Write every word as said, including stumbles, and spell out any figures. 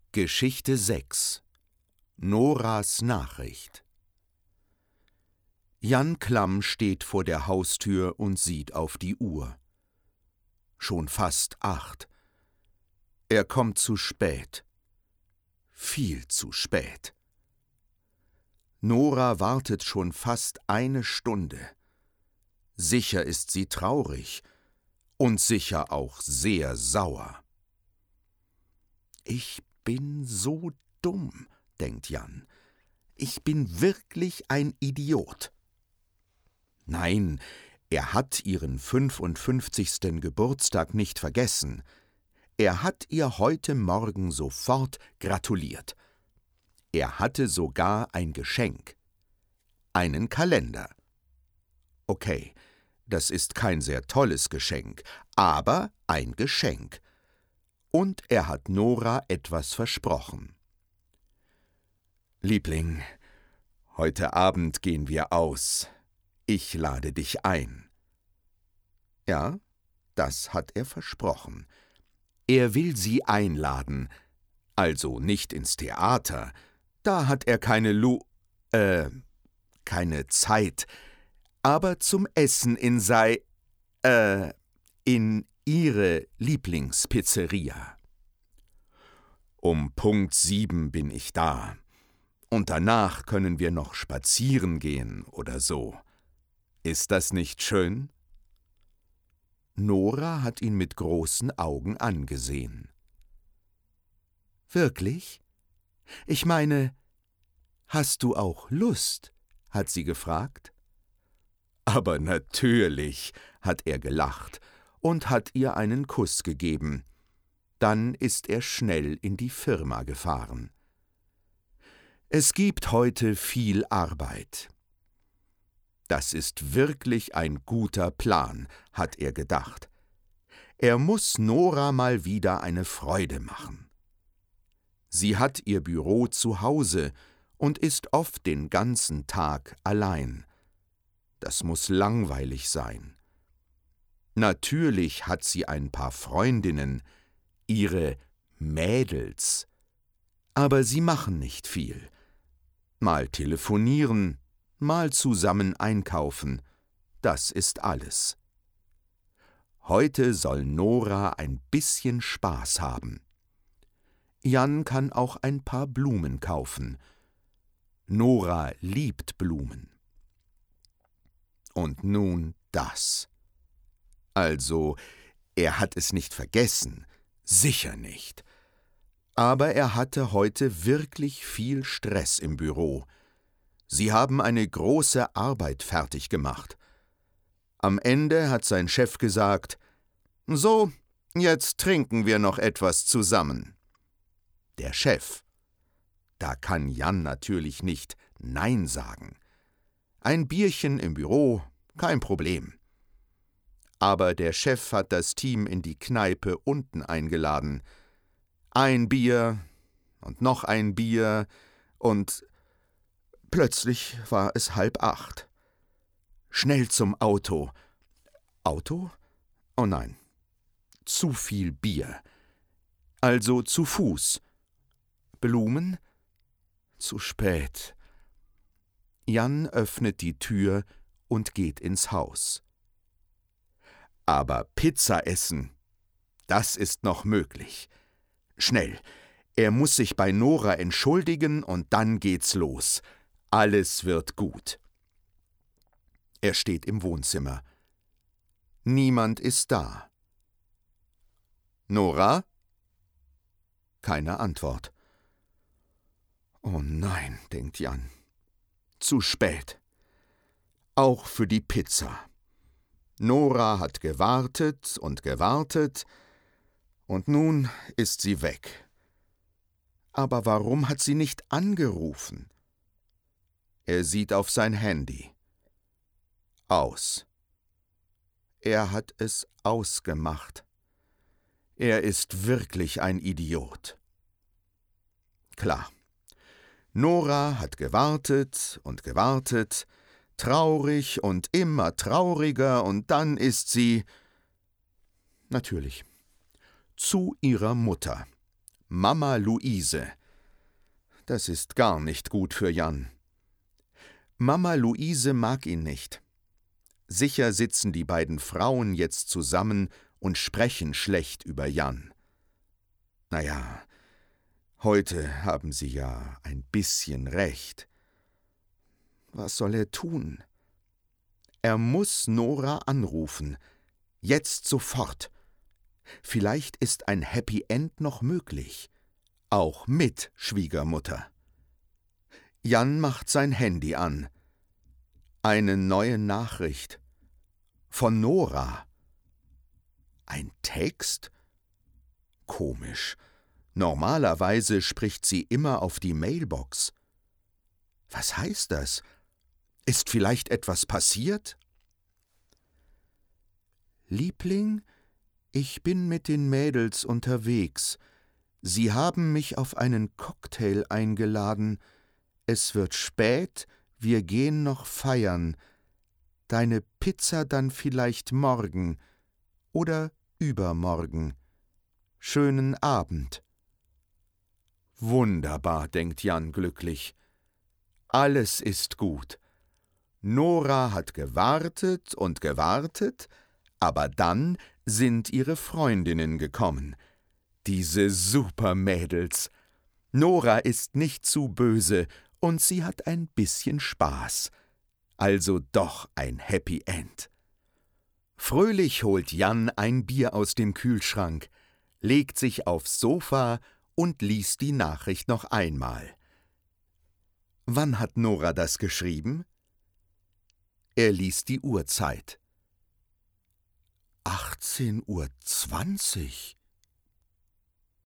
Geschichte sechs. Noras Nachricht. Jan Klamm steht vor der Haustür und sieht auf die Uhr. Schon fast acht. Er kommt zu spät. Viel zu spät. Nora wartet schon fast eine Stunde. Sicher ist sie traurig und sicher auch sehr sauer. Ich bin so dumm, denkt Jan. Ich bin wirklich ein Idiot. Nein, er hat ihren fünfundfünfzigsten Geburtstag nicht vergessen. Er hat ihr heute Morgen sofort gratuliert. Er hatte sogar ein Geschenk. Einen Kalender. Okay, das ist kein sehr tolles Geschenk, aber ein Geschenk. Und er hat Nora etwas versprochen. »Liebling, heute Abend gehen wir aus. Ich lade dich ein.« Ja, das hat er versprochen. Er will sie einladen, also nicht ins Theater, da hat er keine Lu... äh, keine Zeit, aber zum Essen in sei... äh, in ihre Lieblingspizzeria. Um Punkt sieben bin ich da. Und danach können wir noch spazieren gehen oder so. Ist das nicht schön? Nora hat ihn mit großen Augen angesehen. »Wirklich? Ich meine, hast du auch Lust?« hat sie gefragt. »Aber natürlich«, hat er gelacht und hat ihr einen Kuss gegeben. Dann ist er schnell in die Firma gefahren. Es gibt heute viel Arbeit. Das ist wirklich ein guter Plan, hat er gedacht. Er muss Nora mal wieder eine Freude machen. Sie hat ihr Büro zu Hause und ist oft den ganzen Tag allein. Das muss langweilig sein. Natürlich hat sie ein paar Freundinnen, ihre Mädels. Aber sie machen nicht viel. Mal telefonieren, mal zusammen einkaufen, das ist alles. Heute soll Nora ein bisschen Spaß haben. Jan kann auch ein paar Blumen kaufen. Nora liebt Blumen. Und nun das. Also, er hat es nicht vergessen, sicher nicht. Aber er hatte heute wirklich viel Stress im Büro. Sie haben eine große Arbeit fertig gemacht. Am Ende hat sein Chef gesagt, »So, jetzt trinken wir noch etwas zusammen.« Der Chef. Da kann Jan natürlich nicht Nein sagen. Ein Bierchen im Büro, kein Problem. Aber der Chef hat das Team in die Kneipe unten eingeladen. Ein Bier und noch ein Bier und plötzlich war es halb acht. Schnell zum Auto. Auto? Oh nein, zu viel Bier. Also zu Fuß. Blumen? Zu spät. Jan öffnet die Tür und geht ins Haus. Aber Pizza essen, das ist noch möglich. Schnell, er muss sich bei Nora entschuldigen und dann geht's los. Alles wird gut. Er steht im Wohnzimmer. Niemand ist da. »Nora?« Keine Antwort. »Oh nein«, denkt Jan. »Zu spät. Auch für die Pizza. Nora hat gewartet und gewartet, und nun ist sie weg. Aber warum hat sie nicht angerufen?« Er sieht auf sein Handy. Aus. Er hat es ausgemacht. Er ist wirklich ein Idiot. Klar. Nora hat gewartet und gewartet, traurig und immer trauriger, und dann ist sie, natürlich, zu ihrer Mutter, Mama Luise. Das ist gar nicht gut für Jan. Mama Luise mag ihn nicht. Sicher sitzen die beiden Frauen jetzt zusammen und sprechen schlecht über Jan. Na ja, heute haben sie ja ein bisschen recht. Was soll er tun? Er muss Nora anrufen, jetzt sofort. Vielleicht ist ein Happy End noch möglich, auch mit Schwiegermutter. Jan macht sein Handy an. Eine neue Nachricht. Von Nora. Ein Text? Komisch. Normalerweise spricht sie immer auf die Mailbox. Was heißt das? Ist vielleicht etwas passiert? Liebling, ich bin mit den Mädels unterwegs. Sie haben mich auf einen Cocktail eingeladen. Es wird spät, wir gehen noch feiern. Deine Pizza dann vielleicht morgen oder übermorgen. Schönen Abend. Wunderbar, denkt Jan glücklich. Alles ist gut. Nora hat gewartet und gewartet, aber dann sind ihre Freundinnen gekommen. Diese Supermädels. Nora ist nicht zu böse und sie hat ein bisschen Spaß. Also doch ein Happy End. Fröhlich holt Jan ein Bier aus dem Kühlschrank, legt sich aufs Sofa und liest die Nachricht noch einmal. Wann hat Nora das geschrieben? Er liest die Uhrzeit. achtzehn Uhr zwanzig.